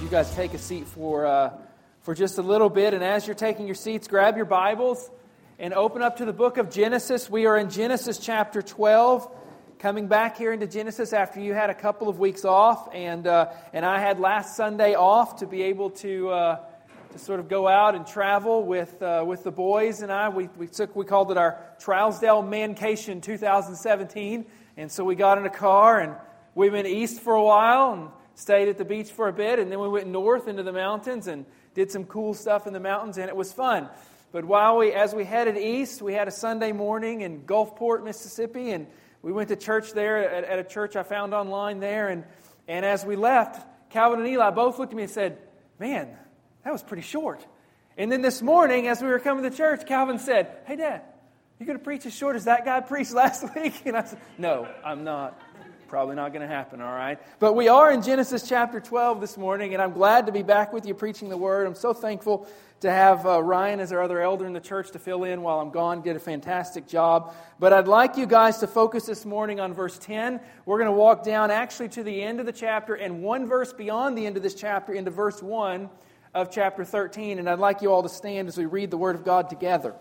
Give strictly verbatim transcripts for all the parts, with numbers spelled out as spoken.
you guys take a seat for uh, for just a little bit. And as you're taking your seats, grab your Bibles and open up to the book of Genesis. We are in Genesis chapter twelve, coming back here into Genesis after you had a couple of weeks off, and uh, and I had last Sunday off to be able to uh, to sort of go out and travel with uh, with the boys and I. We we took we called it our Trousdale Mancation two thousand seventeen, and so we got in a car and we went east for a while and stayed at the beach for a bit, and then we went north into the mountains and did some cool stuff in the mountains, and it was fun. But while we, as we headed east, we had a Sunday morning in Gulfport, Mississippi, and we went to church there at, at a church I found online there. And, and as we left, Calvin and Eli both looked at me and said, "Man, that was pretty short." And then this morning, as we were coming to church, Calvin said, "Hey, Dad, you going to preach as short as that guy preached last week?" And I said, "No, I'm not. Probably not going to happen, all right?" But we are in Genesis chapter twelve this morning, and I'm glad to be back with you preaching the Word. I'm so thankful to have uh, Ryan as our other elder in the church to fill in while I'm gone. Did a fantastic job. But I'd like you guys to focus this morning on verse ten. We're going to walk down actually to the end of the chapter and one verse beyond the end of this chapter into verse one of chapter thirteen. And I'd like you all to stand as we read the Word of God together.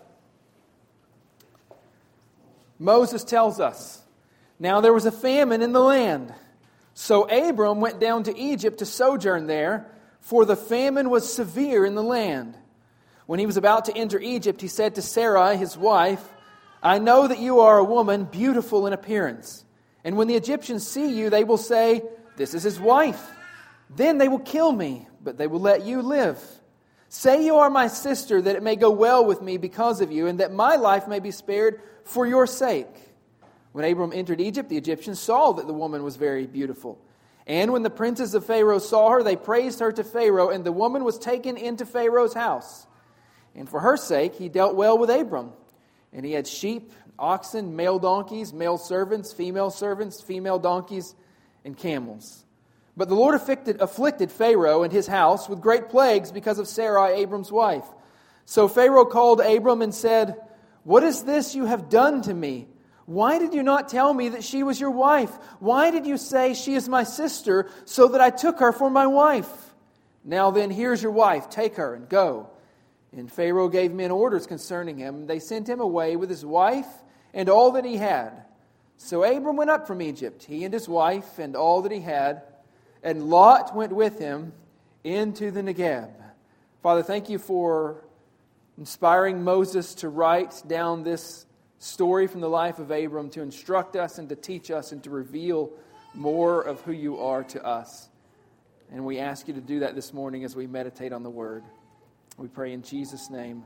Moses tells us, "Now there was a famine in the land. So Abram went down to Egypt to sojourn there, for the famine was severe in the land. When he was about to enter Egypt, he said to Sarai, his wife, 'I know that you are a woman beautiful in appearance. And when the Egyptians see you, they will say, "This is his wife." Then they will kill me, but they will let you live. Say you are my sister, that it may go well with me because of you, and that my life may be spared for your sake.' When Abram entered Egypt, the Egyptians saw that the woman was very beautiful. And when the princes of Pharaoh saw her, they praised her to Pharaoh, and the woman was taken into Pharaoh's house. And for her sake he dealt well with Abram. And he had sheep, oxen, male donkeys, male servants, female servants, female donkeys, and camels. But the Lord afflicted, afflicted Pharaoh and his house with great plagues because of Sarai, Abram's wife. So Pharaoh called Abram and said, 'What is this you have done to me? Why did you not tell me that she was your wife? Why did you say she is my sister, so that I took her for my wife? Now then, here's your wife. Take her and go.' And Pharaoh gave men orders concerning him. They sent him away with his wife and all that he had. So Abram went up from Egypt, he and his wife and all that he had, and Lot went with him into the Negeb." Father, thank you for inspiring Moses to write down this story from the life of Abram to instruct us and to teach us and to reveal more of who you are to us. And we ask you to do that this morning as we meditate on the Word. We pray in Jesus' name.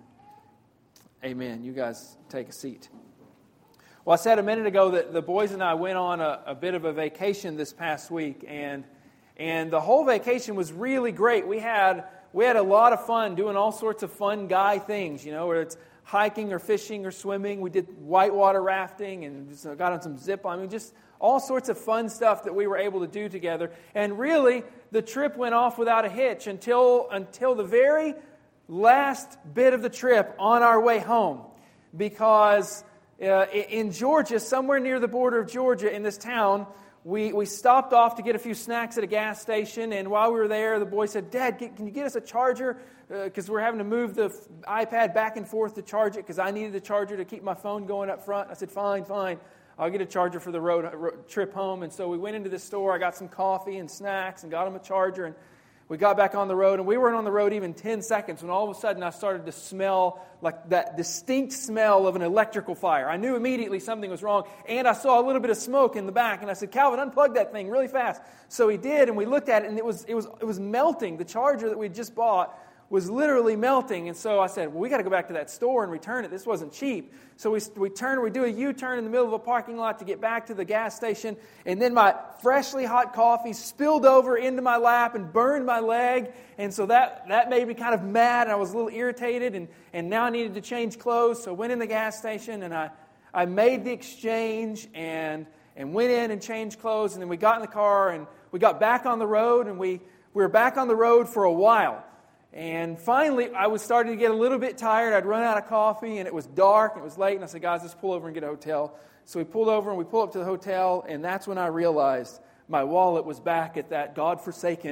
Amen. You guys take a seat. Well, I said a minute ago that the boys and I went on a, a bit of a vacation this past week, and and the whole vacation was really great. We had we had a lot of fun doing all sorts of fun guy things, you know, whether it's hiking or fishing or swimming. We did whitewater rafting and just got on some zip line. I mean, just all sorts of fun stuff that we were able to do together. And really, the trip went off without a hitch until until the very last bit of the trip on our way home. Because uh, in Georgia, somewhere near the border of Georgia, in this town, we, we stopped off to get a few snacks at a gas station. And while we were there, the boy said, "Dad, get, can you get us a charger? Because uh, we're having to move the f- iPad back and forth to charge it, because I needed the charger to keep my phone going up front." I said, fine, fine. I'll get a charger for the road, road trip home. And so we went into the store. I got some coffee and snacks and got him a charger. And we got back on the road. And we weren't on the road even ten seconds when all of a sudden I started to smell like that distinct smell of an electrical fire. I knew immediately something was wrong. And I saw a little bit of smoke in the back. And I said, "Calvin, unplug that thing really fast." So he did. And we looked at it, and it was it was it was melting. The charger that we just bought was literally melting. And so I said, well, we got to go back to that store and return it. This wasn't cheap. So we we turn, we do a U-turn in the middle of a parking lot to get back to the gas station. And then my freshly hot coffee spilled over into my lap and burned my leg. And so that, that made me kind of mad. And I was a little irritated. And, and now I needed to change clothes. So I went in the gas station and I, I made the exchange and, and went in and changed clothes. And then we got in the car and we got back on the road. And we, we were back on the road for a while. And finally, I was starting to get a little bit tired. I'd run out of coffee, and it was dark, and it was late, and I said, "Guys, let's pull over and get a hotel." So we pulled over, and we pulled up to the hotel, and that's when I realized my wallet was back at that godforsaken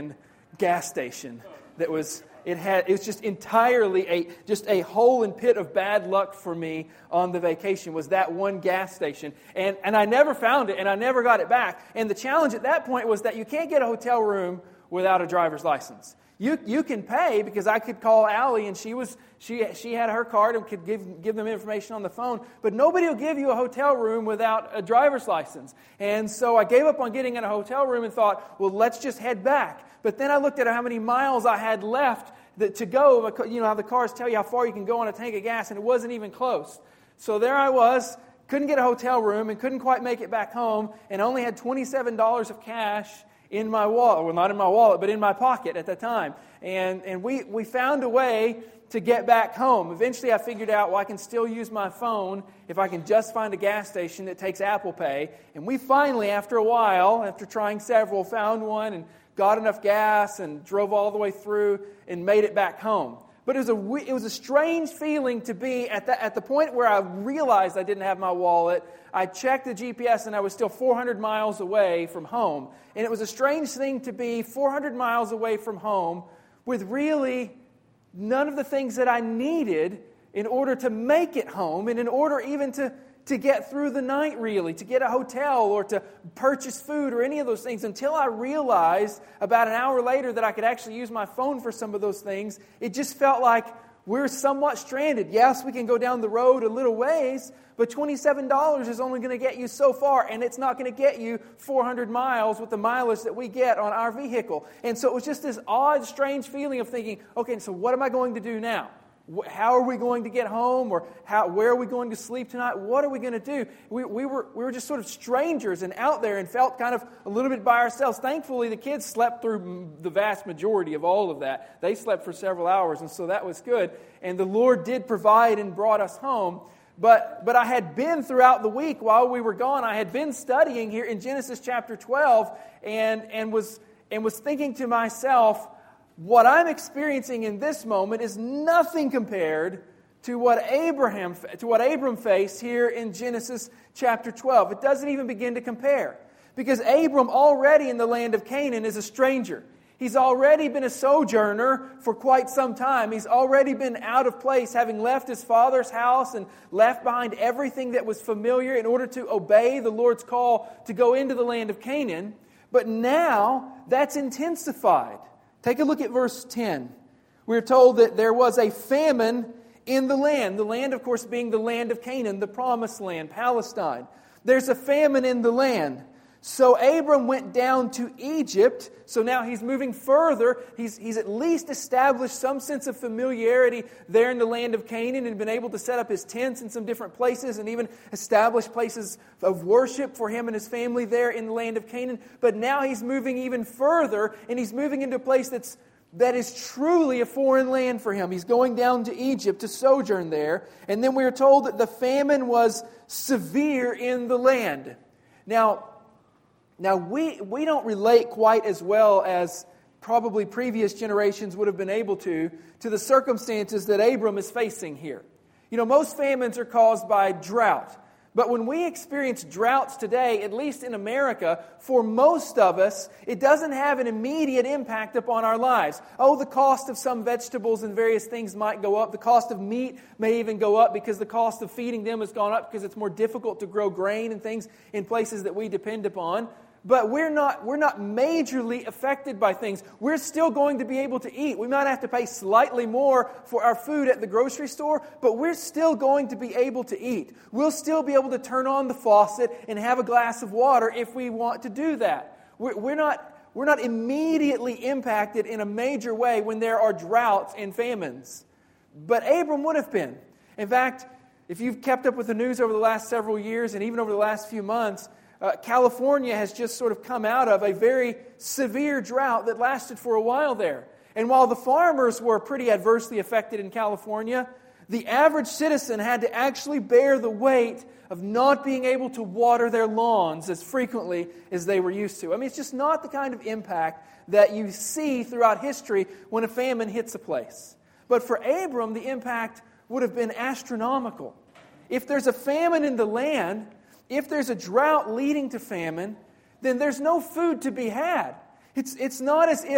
gas station that was, it had, it was just entirely a, just a hole and pit of bad luck for me on the vacation, was that one gas station. And, and I never found it, and I never got it back. And the challenge at that point was that you can't get a hotel room without a driver's license. You you can pay, because I could call Allie, and she was she she had her card and could give give them information on the phone. But nobody will give you a hotel room without a driver's license. And so I gave up on getting in a hotel room and thought, well, let's just head back. But then I looked at how many miles I had left that, to go. You know how the cars tell you how far you can go on a tank of gas, and it wasn't even close. So there I was, couldn't get a hotel room and couldn't quite make it back home, and only had twenty-seven dollars of cash in my wallet. Well, not in my wallet, but in my pocket at the time. And and we, we found a way to get back home. Eventually I figured out, well, I can still use my phone if I can just find a gas station that takes Apple Pay. And we finally, after a while, after trying several, found one and got enough gas and drove all the way through and made it back home. But it was a it was a strange feeling to be at the, at the point where I realized I didn't have my wallet. I checked the G P S and I was still four hundred miles away from home. And it was a strange thing to be four hundred miles away from home with really none of the things that I needed in order to make it home, and in order even to, to get through the night, really, to get a hotel or to purchase food or any of those things, until I realized about an hour later that I could actually use my phone for some of those things. It just felt like we're somewhat stranded. Yes, we can go down the road a little ways, but twenty-seven dollars is only going to get you so far, and it's not going to get you four hundred miles with the mileage that we get on our vehicle. And so it was just this odd, strange feeling of thinking, okay, so what am I going to do now? How are we going to get home? Or how, where are we going to sleep tonight? What are we going to do? We, we were we were just sort of strangers and out there and felt kind of a little bit by ourselves. Thankfully, the kids slept through the vast majority of all of that. They slept for several hours, and so that was good. And the Lord did provide and brought us home. But but I had been throughout the week while we were gone, I had been studying here in Genesis chapter twelve and, and was and was thinking to myself, what I'm experiencing in this moment is nothing compared to what Abraham to what Abram faced here in Genesis chapter twelve. It doesn't even begin to compare, because Abram already in the land of Canaan is a stranger. He's already been a sojourner for quite some time. He's already been out of place, having left his father's house and left behind everything that was familiar in order to obey the Lord's call to go into the land of Canaan. But now that's intensified. Take a look at verse ten. We're told that there was a famine in the land. The land, of course, being the land of Canaan, the promised land, Palestine. There's a famine in the land. So Abram went down to Egypt. So now he's moving further. He's, he's at least established some sense of familiarity there in the land of Canaan and been able to set up his tents in some different places and even establish places of worship for him and his family there in the land of Canaan. But now he's moving even further, and he's moving into a place that's that is truly a foreign land for him. He's going down to Egypt to sojourn there. And then we are told that the famine was severe in the land. Now, Now, we, we don't relate quite as well as probably previous generations would have been able to, to the circumstances that Abram is facing here. You know, most famines are caused by drought. But when we experience droughts today, at least in America, for most of us, it doesn't have an immediate impact upon our lives. Oh, the cost of some vegetables and various things might go up. The cost of meat may even go up because the cost of feeding them has gone up because it's more difficult to grow grain and things in places that we depend upon. But we're not we're not majorly affected by things. We're still going to be able to eat. We might have to pay slightly more for our food at the grocery store, but we're still going to be able to eat. We'll still be able to turn on the faucet and have a glass of water if we want to do that. We're, we're not we're not immediately impacted in a major way when there are droughts and famines. But Abram would have been. In fact, if you've kept up with the news over the last several years and even over the last few months, Uh, California has just sort of come out of a very severe drought that lasted for a while there. And while the farmers were pretty adversely affected in California, the average citizen had to actually bear the weight of not being able to water their lawns as frequently as they were used to. I mean, it's just not the kind of impact that you see throughout history when a famine hits a place. But for Abram, the impact would have been astronomical. If there's a famine in the land, if there's a drought leading to famine, then there's no food to be had. It's, it's not as if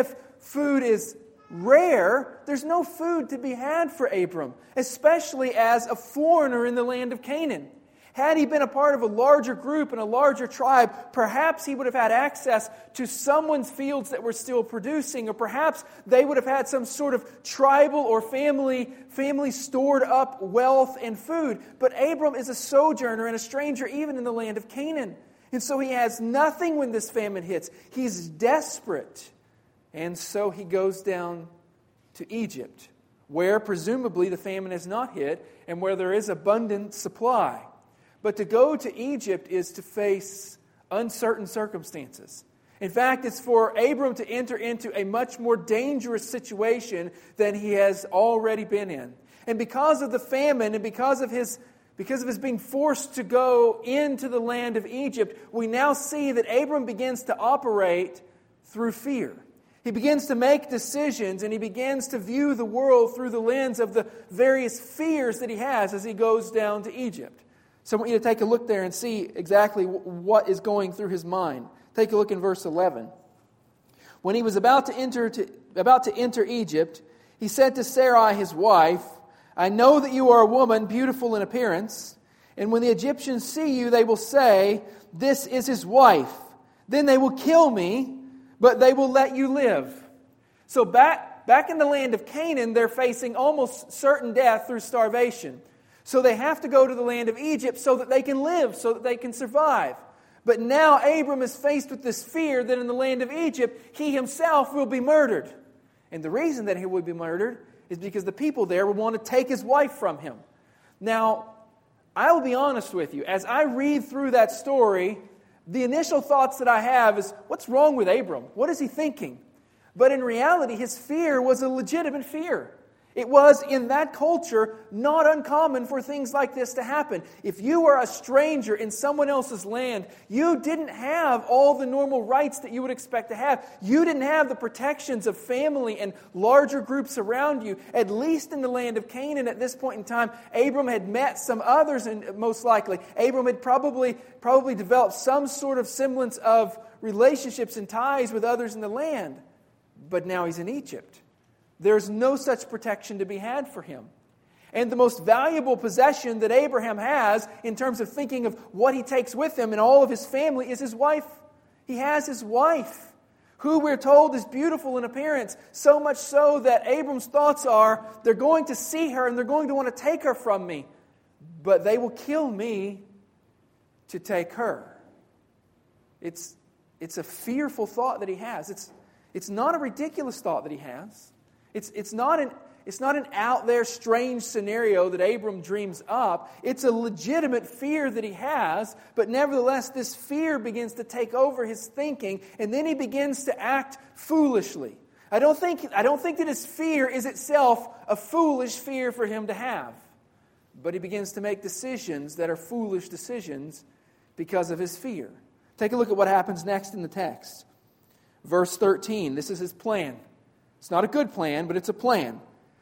food is rare, there's no food to be had for Abram, especially as a foreigner in the land of Canaan. Had he been a part of a larger group and a larger tribe, perhaps he would have had access to someone's fields that were still producing, or perhaps they would have had some sort of tribal or family, family stored up wealth and food. But Abram is a sojourner and a stranger even in the land of Canaan. And so he has nothing when this famine hits. He's desperate. And so he goes down to Egypt, where presumably the famine has not hit and where there is abundant supply. But to go to Egypt is to face uncertain circumstances. In fact, it's for Abram to enter into a much more dangerous situation than he has already been in. And because of the famine and because of his because of his being forced to go into the land of Egypt, we now see that Abram begins to operate through fear. He begins to make decisions and he begins to view the world through the lens of the various fears that he has as he goes down to Egypt. So I want you to take a look there and see exactly what is going through his mind. Take a look in verse eleven. When he was about to enter to, about to enter Egypt, he said to Sarai his wife, I know that you are a woman beautiful in appearance, and when the Egyptians see you, they will say, this is his wife. Then they will kill me, but they will let you live. So back, back in the land of Canaan, they're facing almost certain death through starvation. So they have to go to the land of Egypt so that they can live, so that they can survive. But now Abram is faced with this fear that in the land of Egypt, he himself will be murdered. And the reason that he would be murdered is because the people there would want to take his wife from him. Now, I will be honest with you. As I read through that story, the initial thoughts that I have is, what's wrong with Abram? What is he thinking? But in reality, his fear was a legitimate fear. It was, in that culture, not uncommon for things like this to happen. If you were a stranger in someone else's land, you didn't have all the normal rights that you would expect to have. You didn't have the protections of family and larger groups around you. At least in the land of Canaan at this point in time, Abram had met some others, and most likely, Abram had probably, probably developed some sort of semblance of relationships and ties with others in the land. But now he's in Egypt. There's no such protection to be had for him. And the most valuable possession that Abraham has in terms of thinking of what he takes with him and all of his family is his wife. He has his wife, who we're told is beautiful in appearance, so much so that Abram's thoughts are, they're going to see her and they're going to want to take her from me, but they will kill me to take her. It's, it's a fearful thought that he has. It's, it's not a ridiculous thought that he has. It's, it's, not an, it's not an out there strange scenario that Abram dreams up. It's a legitimate fear that he has, but nevertheless this fear begins to take over his thinking, and then he begins to act foolishly. I don't think, I don't think that his fear is itself a foolish fear for him to have, but he begins to make decisions that are foolish decisions because of his fear. Take a look at what happens next in the text. Verse thirteen, this is his plan. It's not a good plan, but it's a plan.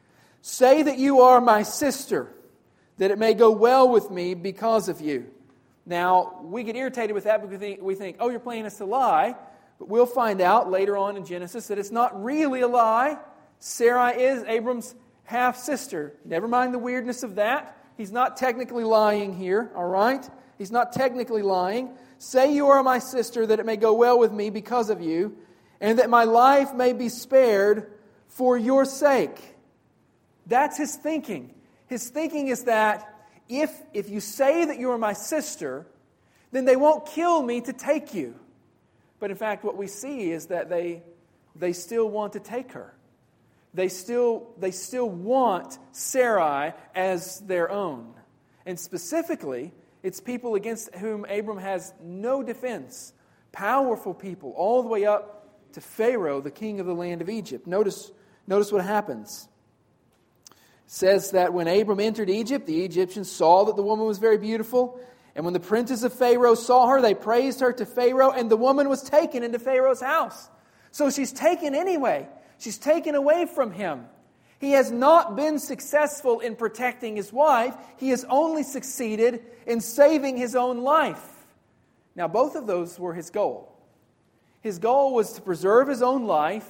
Say that you are my sister, that it may go well with me because of you. Now, we get irritated with that because we think, we think, oh, your plan is to lie. But we'll find out later on in Genesis that it's not really a lie. Sarai is Abram's half-sister. Never mind the weirdness of that. He's not technically lying here, all right? He's not technically lying. Say you are my sister, that it may go well with me because of you, and that my life may be spared for your sake. That's his thinking. His thinking is that if, if you say that you are my sister, then they won't kill me to take you. But in fact, what we see is that they, they still want to take her. They still, they still want Sarai as their own. And specifically, it's people against whom Abram has no defense. Powerful people, all the way up to Pharaoh, the king of the land of Egypt. Notice, notice what happens. It says that when Abram entered Egypt, the Egyptians saw that the woman was very beautiful. And when the princes of Pharaoh saw her, they praised her to Pharaoh, and the woman was taken into Pharaoh's house. So she's taken anyway. She's taken away from him. He has not been successful in protecting his wife. He has only succeeded in saving his own life. Now, both of those were his goal. His goal was to preserve his own life,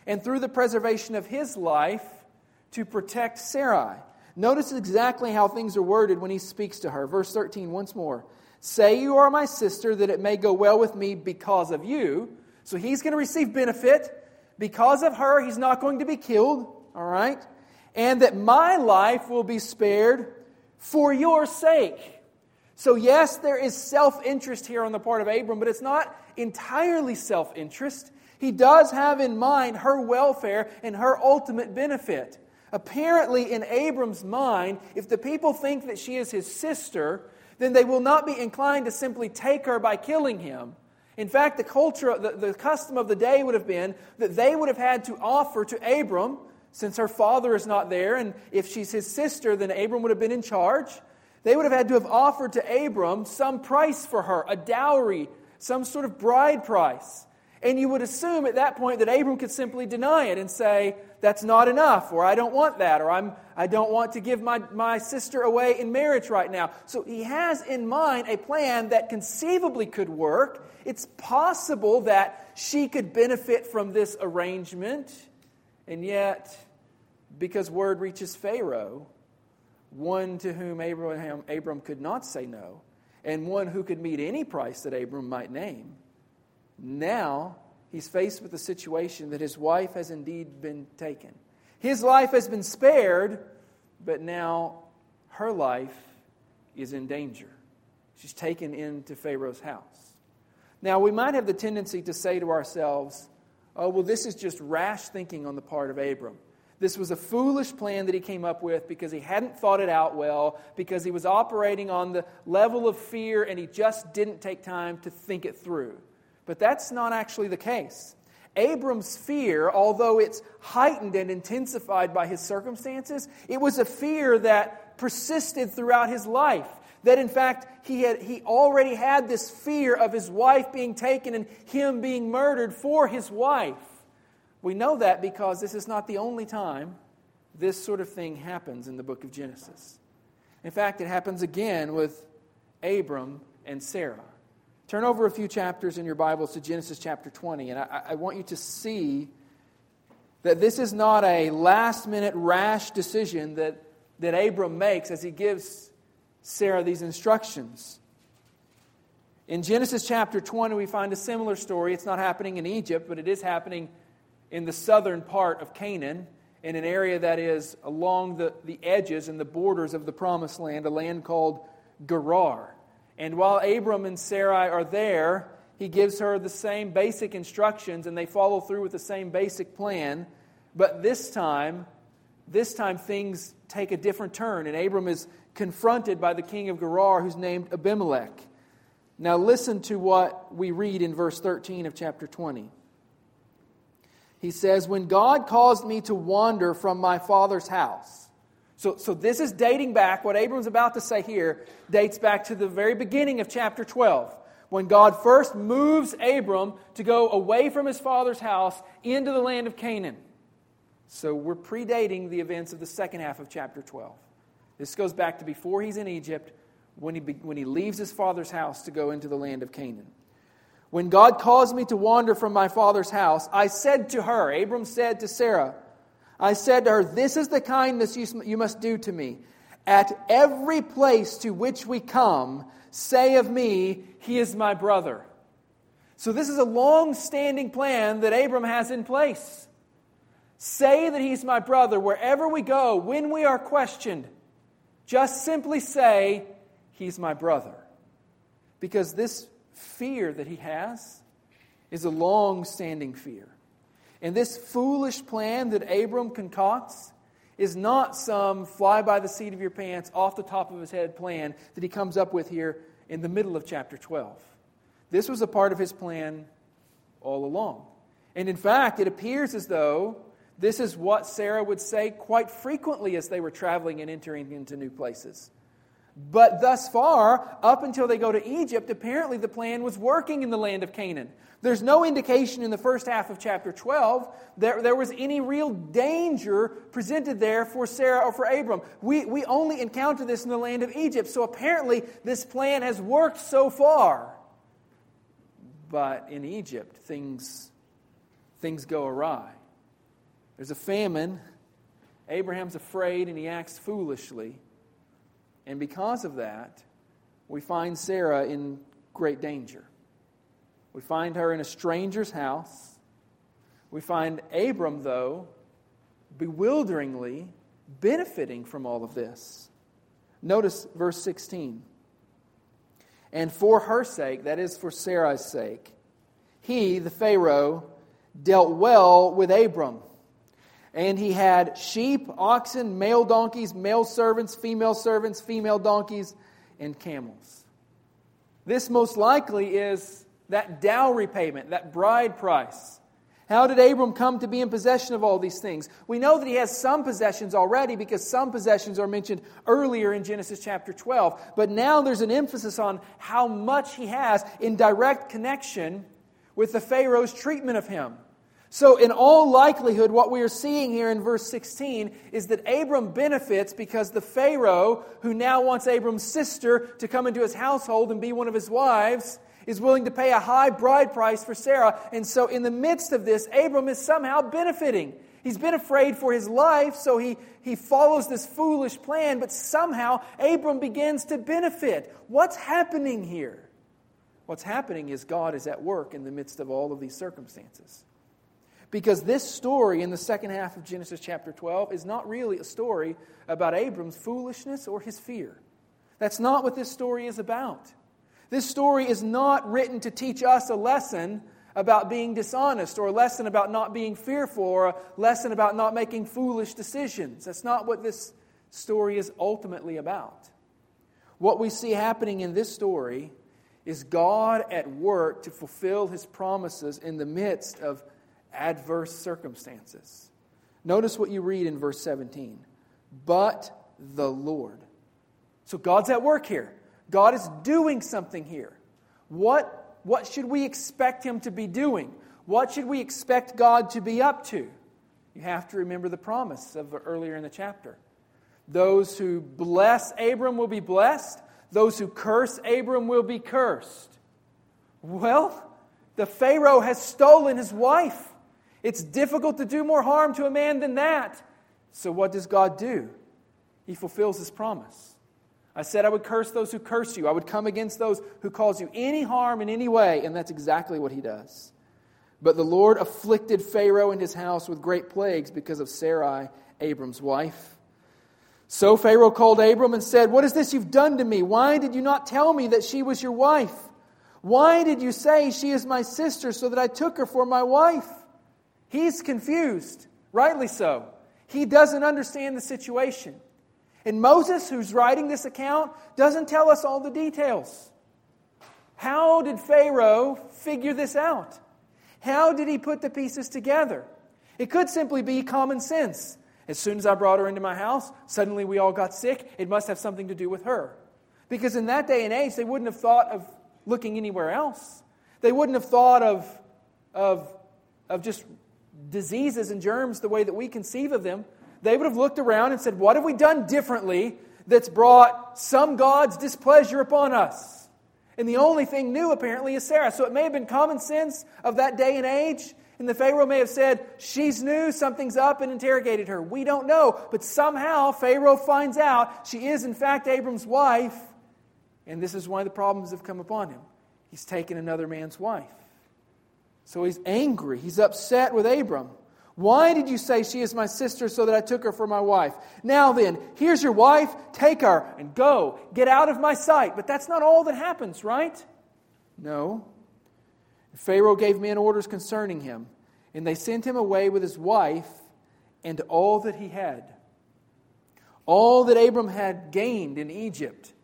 and through the preservation of his life to protect Sarai. Notice exactly how things are worded when he speaks to her. Verse thirteen once more. Say you are my sister, that it may go well with me because of you. So he's going to receive benefit. Because of her, he's not going to be killed. All right? And that my life will be spared for your sake. So yes, there is self-interest here on the part of Abram, but it's not entirely self-interest. He does have in mind her welfare and her ultimate benefit. Apparently, in Abram's mind, if the people think that she is his sister, then they will not be inclined to simply take her by killing him. In fact, the culture, the, the custom of the day would have been that they would have had to offer to Abram, since her father is not there, and if she's his sister, then Abram would have been in charge. They would have had to have offered to Abram some price for her, a dowry, some sort of bride price. And you would assume at that point that Abram could simply deny it and say, that's not enough, or I don't want that, or I'm, I don't want to give my, my sister away in marriage right now. So he has in mind a plan that conceivably could work. It's possible that she could benefit from this arrangement. And yet, because word reaches Pharaoh, one to whom Abraham, Abram could not say no, and one who could meet any price that Abram might name, now he's faced with a situation that his wife has indeed been taken. His life has been spared, but now her life is in danger. She's taken into Pharaoh's house. Now, we might have the tendency to say to ourselves, oh, well, this is just rash thinking on the part of Abram. This was a foolish plan that he came up with because he hadn't thought it out well, because he was operating on the level of fear and he just didn't take time to think it through. But that's not actually the case. Abram's fear, although it's heightened and intensified by his circumstances, it was a fear that persisted throughout his life. That in fact, he had he already had this fear of his wife being taken and him being murdered for his wife. We know that because this is not the only time this sort of thing happens in the book of Genesis. In fact, it happens again with Abram and Sarah. Turn over a few chapters in your Bibles to Genesis chapter twenty, and I, I want you to see that this is not a last-minute rash decision that, that Abram makes as he gives Sarah these instructions. In Genesis chapter twenty, we find a similar story. It's not happening in Egypt, but it is happening in the southern part of Canaan, in an area that is along the, the edges and the borders of the Promised Land, a land called Gerar. And while Abram and Sarai are there, he gives her the same basic instructions, and they follow through with the same basic plan. But this time, this time things take a different turn, and Abram is confronted by the king of Gerar, who's named Abimelech. Now listen to what we read in verse thirteen of chapter twenty. He says, when God caused me to wander from my father's house. So, so this is dating back, what Abram's about to say here, dates back to the very beginning of chapter twelve. When God first moves Abram to go away from his father's house into the land of Canaan. So we're predating the events of the second half of chapter twelve. This goes back to before he's in Egypt, when he, when he leaves his father's house to go into the land of Canaan. When God caused me to wander from my father's house, I said to her, Abram said to Sarah, I said to her, this is the kindness you, you must do to me. At every place to which we come, say of me, he is my brother. So this is a long-standing plan that Abram has in place. Say that he's my brother wherever we go, when we are questioned. Just simply say, he's my brother. Because this fear that he has is a long-standing fear. And this foolish plan that Abram concocts is not some fly-by-the-seat-of-your-pants, off-the-top-of-his-head plan that he comes up with here in the middle of chapter twelve. This was a part of his plan all along. And in fact, it appears as though this is what Sarah would say quite frequently as they were traveling and entering into new places. But thus far, up until they go to Egypt, apparently the plan was working in the land of Canaan. There's no indication in the first half of chapter twelve that there was any real danger presented there for Sarah or for Abram. We, we only encounter this in the land of Egypt, so apparently this plan has worked so far. But in Egypt, things, things go awry. There's a famine. Abraham's afraid and he acts foolishly. And because of that, we find Sarah in great danger. We find her in a stranger's house. We find Abram, though, bewilderingly benefiting from all of this. Notice verse sixteen. And for her sake, that is for Sarai's sake, he, the Pharaoh, dealt well with Abram. And he had sheep, oxen, male donkeys, male servants, female servants, female donkeys, and camels. This most likely is that dowry payment, that bride price. How did Abram come to be in possession of all these things? We know that he has some possessions already because some possessions are mentioned earlier in Genesis chapter twelve. But now there's an emphasis on how much he has in direct connection with the Pharaoh's treatment of him. So in all likelihood, what we are seeing here in verse sixteen is that Abram benefits because the Pharaoh, who now wants Abram's sister to come into his household and be one of his wives, is willing to pay a high bride price for Sarah. And so in the midst of this, Abram is somehow benefiting. He's been afraid for his life, so he, he follows this foolish plan, but somehow Abram begins to benefit. What's happening here? What's happening is God is at work in the midst of all of these circumstances. Because this story in the second half of Genesis chapter twelve is not really a story about Abram's foolishness or his fear. That's not what this story is about. This story is not written to teach us a lesson about being dishonest or a lesson about not being fearful or a lesson about not making foolish decisions. That's not what this story is ultimately about. What we see happening in this story is God at work to fulfill His promises in the midst of adverse circumstances. Notice what you read in verse seventeen. But the Lord. So God's at work here. God is doing something here. What, what should we expect Him to be doing? What should we expect God to be up to? You have to remember the promise of earlier in the chapter. Those who bless Abram will be blessed. Those who curse Abram will be cursed. Well, the Pharaoh has stolen his wife. It's difficult to do more harm to a man than that. So what does God do? He fulfills His promise. I said I would curse those who curse you. I would come against those who cause you any harm in any way. And that's exactly what He does. But the Lord afflicted Pharaoh and his house with great plagues because of Sarai, Abram's wife. So Pharaoh called Abram and said, "What is this you've done to me? Why did you not tell me that she was your wife? Why did you say she is my sister so that I took her for my wife?" He's confused, rightly so. He doesn't understand the situation. And Moses, who's writing this account, doesn't tell us all the details. How did Pharaoh figure this out? How did he put the pieces together? It could simply be common sense. As soon as I brought her into my house, suddenly we all got sick. It must have something to do with her. Because in that day and age, they wouldn't have thought of looking anywhere else. They wouldn't have thought of, of, of just diseases and germs the way that we conceive of them. They would have looked around and said, what have we done differently that's brought some God's displeasure upon us? And the only thing new, apparently, is Sarah. So it may have been common sense of that day and age. And the Pharaoh may have said, she's new, something's up, and interrogated her. We don't know. But somehow Pharaoh finds out she is, in fact, Abram's wife. And this is why the problems have come upon him. He's taken another man's wife. So he's angry. He's upset with Abram. Why did you say she is my sister so that I took her for my wife? Now then, here's your wife. Take her and go. Get out of my sight. But that's not all that happens, right? No. Pharaoh gave men orders concerning him, and they sent him away with his wife and all that he had. All that Abram had gained in Egypt,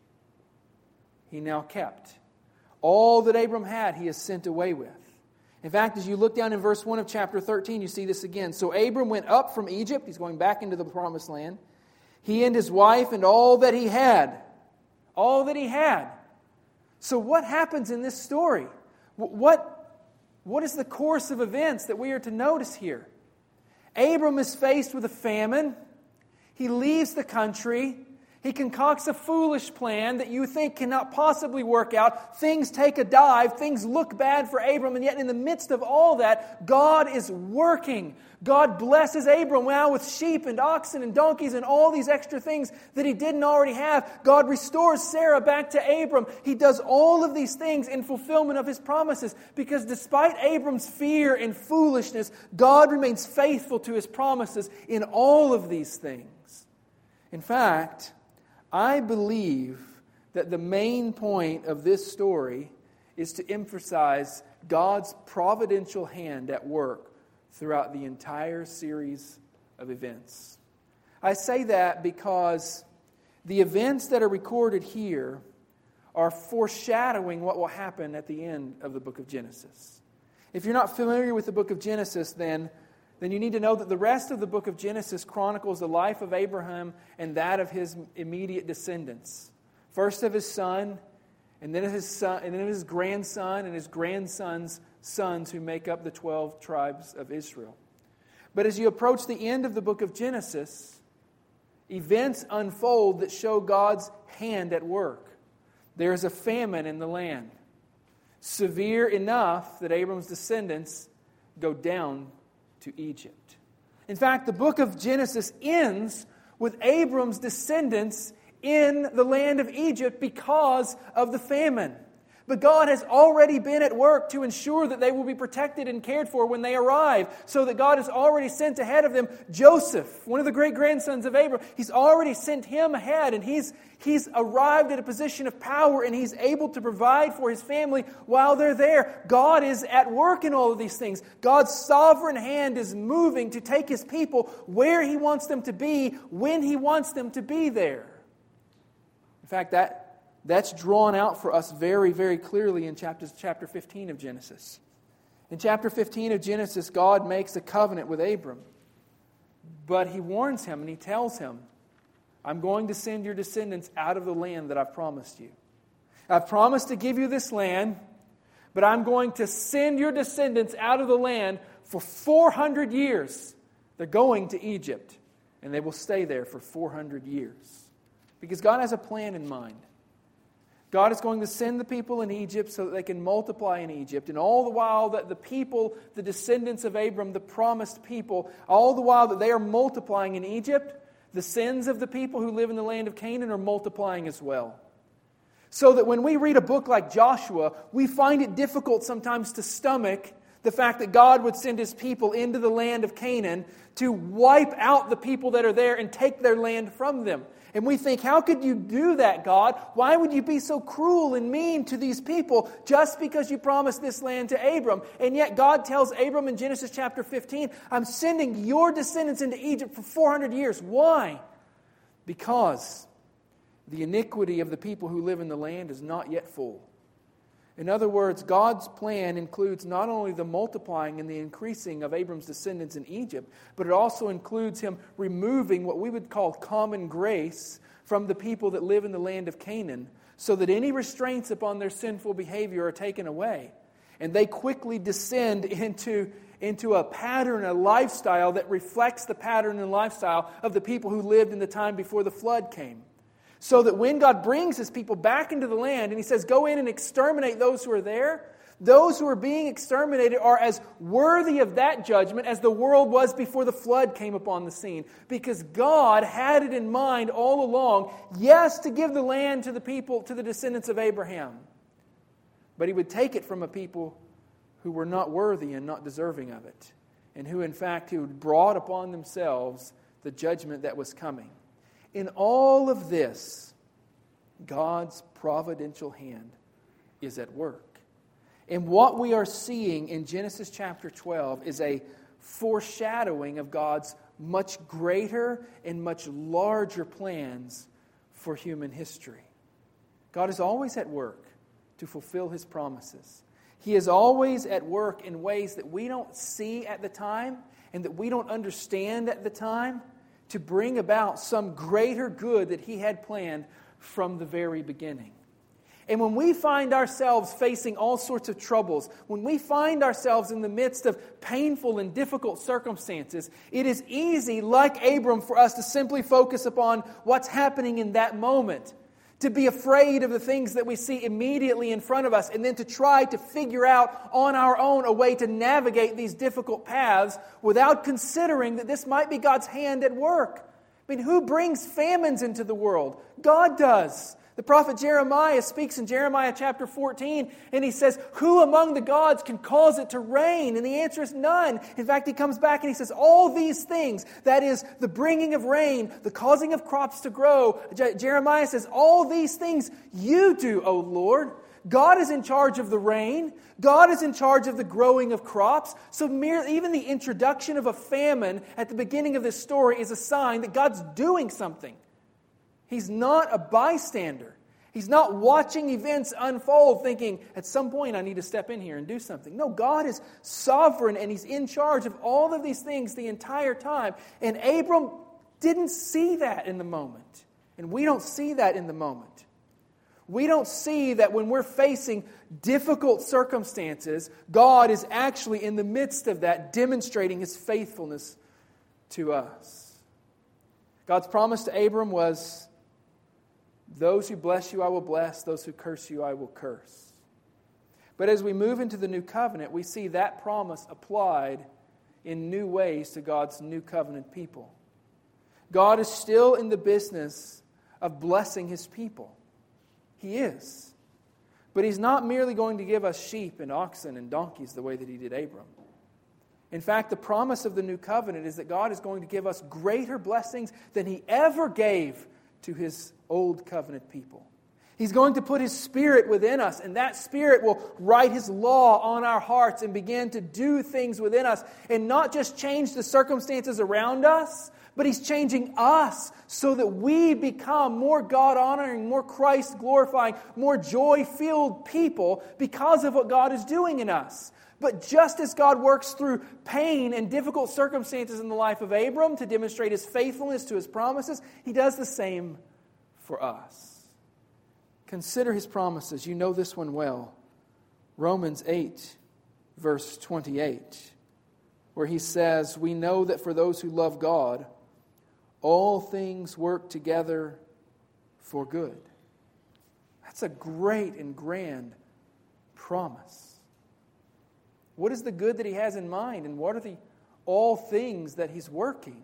he now kept. All that Abram had, he is sent away with. In fact, as you look down in verse one of chapter thirteen, you see this again. So Abram went up from Egypt. He's going back into the promised land. He and his wife and all that he had. All that he had. So what happens in this story? What, what is the course of events that we are to notice here? Abram is faced with a famine. He leaves the country. He concocts a foolish plan that you think cannot possibly work out. Things take a dive. Things look bad for Abram. And yet in the midst of all that, God is working. God blesses Abram now with sheep and oxen and donkeys and all these extra things that he didn't already have. God restores Sarah back to Abram. He does all of these things in fulfillment of His promises. Because despite Abram's fear and foolishness, God remains faithful to His promises in all of these things. In fact, I believe that the main point of this story is to emphasize God's providential hand at work throughout the entire series of events. I say that because the events that are recorded here are foreshadowing what will happen at the end of the book of Genesis. If you're not familiar with the book of Genesis, then then you need to know that the rest of the book of Genesis chronicles the life of Abraham and that of his immediate descendants. First of his son, and then of his son, and then of his grandson, and his grandson's sons, who make up the twelve tribes of Israel. But as you approach the end of the book of Genesis, events unfold that show God's hand at work. There is a famine in the land, severe enough that Abram's descendants go down to Egypt. In fact, the book of Genesis ends with Abram's descendants in the land of Egypt because of the famine. But God has already been at work to ensure that they will be protected and cared for when they arrive, so that God has already sent ahead of them Joseph, one of the great-grandsons of Abram. He's already sent him ahead, and he's, he's arrived at a position of power, and he's able to provide for his family while they're there. God is at work in all of these things. God's sovereign hand is moving to take His people where He wants them to be, when He wants them to be there. In fact, that That's drawn out for us very, very clearly in chapters, chapter fifteen of Genesis. In chapter fifteen of Genesis, God makes a covenant with Abram. But He warns him and He tells him, I'm going to send your descendants out of the land that I've promised you. I've promised to give you this land, but I'm going to send your descendants out of the land for four hundred years. They're going to Egypt, and they will stay there for four hundred years. Because God has a plan in mind. God is going to send the people in Egypt so that they can multiply in Egypt. And all the while that the people, the descendants of Abram, the promised people, all the while that they are multiplying in Egypt, the sins of the people who live in the land of Canaan are multiplying as well. So that when we read a book like Joshua, we find it difficult sometimes to stomach the fact that God would send His people into the land of Canaan to wipe out the people that are there and take their land from them. And we think, how could you do that, God? Why would you be so cruel and mean to these people just because you promised this land to Abram? And yet God tells Abram in Genesis chapter fifteen, I'm sending your descendants into Egypt for four hundred years. Why? Because the iniquity of the people who live in the land is not yet full. In other words, God's plan includes not only the multiplying and the increasing of Abram's descendants in Egypt, but it also includes Him removing what we would call common grace from the people that live in the land of Canaan, so that any restraints upon their sinful behavior are taken away. And they quickly descend into, into a pattern, a lifestyle that reflects the pattern and lifestyle of the people who lived in the time before the flood came. So that when God brings His people back into the land and He says, go in and exterminate those who are there, those who are being exterminated are as worthy of that judgment as the world was before the flood came upon the scene. Because God had it in mind all along, yes, to give the land to the people, to the descendants of Abraham. But He would take it from a people who were not worthy and not deserving of it. And who, in fact, who had brought upon themselves the judgment that was coming. In all of this, God's providential hand is at work. And what we are seeing in Genesis chapter twelve is a foreshadowing of God's much greater and much larger plans for human history. God is always at work to fulfill His promises. He is always at work in ways that we don't see at the time and that we don't understand at the time, to bring about some greater good that He had planned from the very beginning. And when we find ourselves facing all sorts of troubles, when we find ourselves in the midst of painful and difficult circumstances, it is easy, like Abram, for us to simply focus upon what's happening in that moment, to be afraid of the things that we see immediately in front of us, and then to try to figure out on our own a way to navigate these difficult paths without considering that this might be God's hand at work. I mean, who brings famines into the world? God does. The prophet Jeremiah speaks in Jeremiah chapter fourteen, and he says, who among the gods can cause it to rain? And the answer is none. In fact, he comes back and he says, all these things, that is, the bringing of rain, the causing of crops to grow, Je- Jeremiah says, all these things you do, O Lord. God is in charge of the rain. God is in charge of the growing of crops. So mere, even the introduction of a famine at the beginning of this story is a sign that God's doing something. He's not a bystander. He's not watching events unfold thinking, at some point I need to step in here and do something. No, God is sovereign and He's in charge of all of these things the entire time. And Abram didn't see that in the moment. And we don't see that in the moment. We don't see that when we're facing difficult circumstances, God is actually in the midst of that, demonstrating His faithfulness to us. God's promise to Abram was, those who bless you I will bless, those who curse you I will curse. But as we move into the new covenant, we see that promise applied in new ways to God's new covenant people. God is still in the business of blessing His people. He is. But He's not merely going to give us sheep and oxen and donkeys the way that He did Abram. In fact, the promise of the new covenant is that God is going to give us greater blessings than He ever gave to His old covenant people. He's going to put His Spirit within us, and that Spirit will write His law on our hearts and begin to do things within us, and not just change the circumstances around us, but He's changing us so that we become more God-honoring, more Christ-glorifying, more joy-filled people because of what God is doing in us. But just as God works through pain and difficult circumstances in the life of Abram to demonstrate His faithfulness to His promises, He does the same for us. Consider His promises. You know this one well. Romans eight, verse twenty-eight, where He says, we know that for those who love God, all things work together for good. That's a great and grand promise. What is the good that He has in mind, and what are the all things that He's working?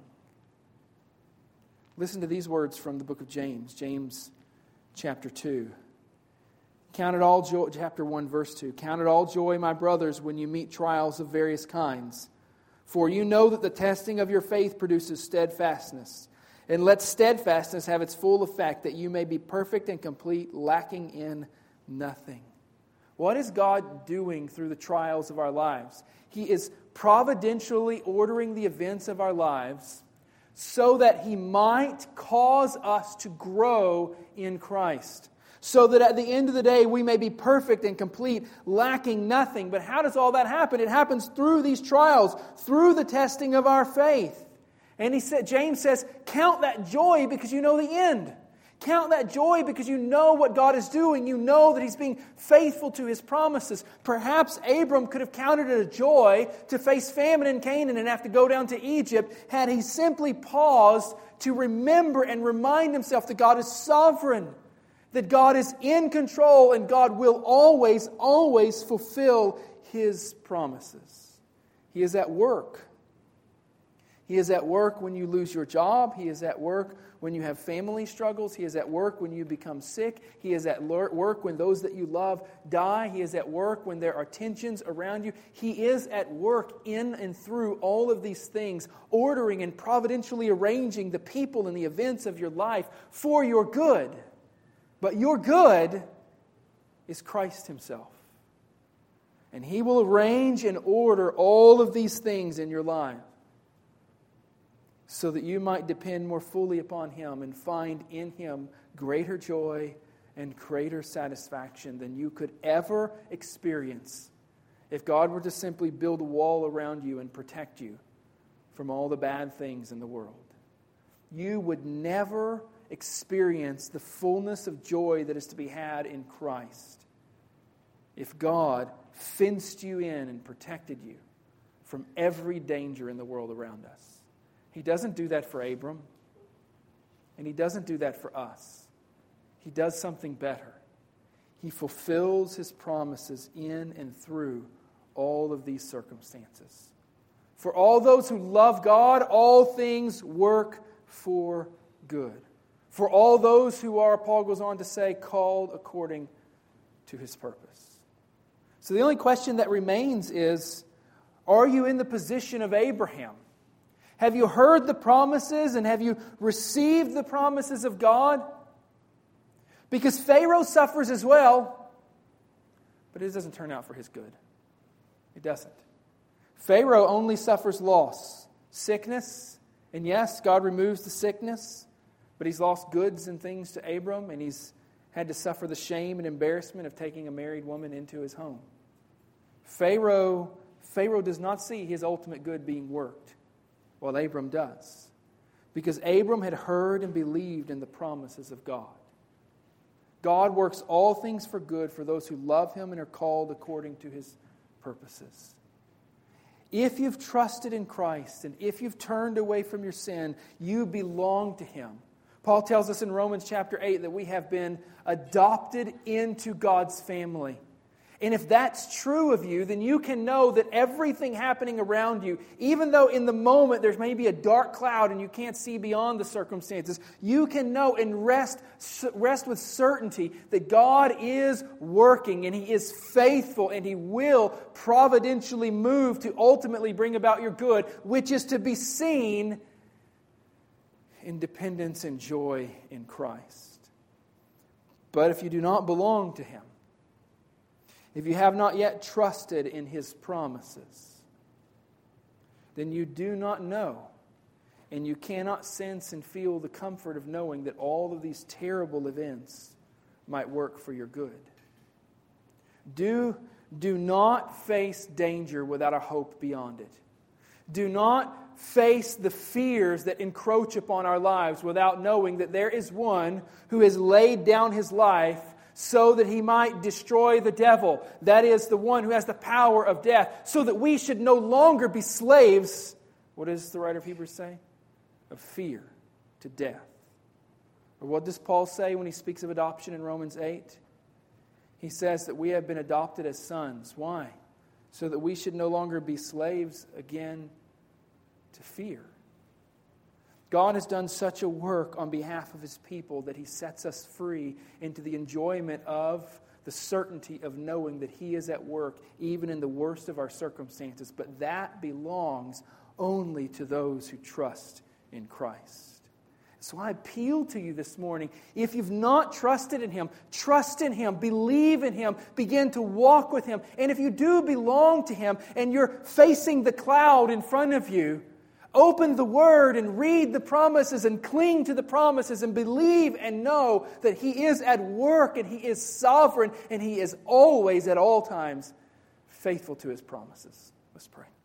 Listen to these words from the book of James, James chapter two. Count it all joy, chapter one, verse two. Count it all joy, my brothers, when you meet trials of various kinds. For you know that the testing of your faith produces steadfastness. And let steadfastness have its full effect, that you may be perfect and complete, lacking in nothing. What is God doing through the trials of our lives? He is providentially ordering the events of our lives so that He might cause us to grow in Christ. So that at the end of the day, we may be perfect and complete, lacking nothing. But how does all that happen? It happens through these trials, through the testing of our faith. And he said, James says, count that joy because you know the end. Count that joy because you know what God is doing. You know that He's being faithful to His promises. Perhaps Abram could have counted it a joy to face famine in Canaan and have to go down to Egypt had he simply paused to remember and remind himself that God is sovereign, that God is in control, and God will always, always fulfill His promises. He is at work. He is at work when you lose your job. He is at work when you have family struggles. He is at work when you become sick. He is at work when those that you love die. He is at work when there are tensions around you. He is at work in and through all of these things, ordering and providentially arranging the people and the events of your life for your good. But your good is Christ Himself. And He will arrange and order all of these things in your life, so that you might depend more fully upon Him and find in Him greater joy and greater satisfaction than you could ever experience if God were to simply build a wall around you and protect you from all the bad things in the world. You would never experience the fullness of joy that is to be had in Christ if God fenced you in and protected you from every danger in the world around us. He doesn't do that for Abram, and He doesn't do that for us. He does something better. He fulfills His promises in and through all of these circumstances. For all those who love God, all things work for good. For all those who are, Paul goes on to say, called according to His purpose. So the only question that remains is, are you in the position of Abraham? Have you heard the promises and have you received the promises of God? Because Pharaoh suffers as well, but it doesn't turn out for his good. It doesn't. Pharaoh only suffers loss, sickness, and yes, God removes the sickness, but he's lost goods and things to Abram, and he's had to suffer the shame and embarrassment of taking a married woman into his home. Pharaoh, Pharaoh does not see his ultimate good being worked, while Abram does, because Abram had heard and believed in the promises of God. God works all things for good for those who love Him and are called according to His purposes. If you've trusted in Christ and if you've turned away from your sin, you belong to Him. Paul tells us in Romans chapter eight that we have been adopted into God's family. And if that's true of you, then you can know that everything happening around you, even though in the moment there's maybe a dark cloud and you can't see beyond the circumstances, you can know and rest, rest with certainty that God is working and He is faithful and He will providentially move to ultimately bring about your good, which is to be seen in dependence and joy in Christ. But if you do not belong to Him, if you have not yet trusted in His promises, then you do not know, and you cannot sense and feel the comfort of knowing that all of these terrible events might work for your good. Do, do not face danger without a hope beyond it. Do not face the fears that encroach upon our lives without knowing that there is one who has laid down His life so that He might destroy the devil. That is the one who has the power of death, so that we should no longer be slaves, what does the writer of Hebrews say? Of fear to death. Or what does Paul say when he speaks of adoption in Romans eight? He says that we have been adopted as sons. Why? So that we should no longer be slaves again to fear. God has done such a work on behalf of His people that He sets us free into the enjoyment of the certainty of knowing that He is at work even in the worst of our circumstances. But that belongs only to those who trust in Christ. So I appeal to you this morning, if you've not trusted in Him, trust in Him, believe in Him, begin to walk with Him. And if you do belong to Him and you're facing the cloud in front of you, open the Word and read the promises and cling to the promises and believe and know that He is at work and He is sovereign and He is always at all times faithful to His promises. Let's pray.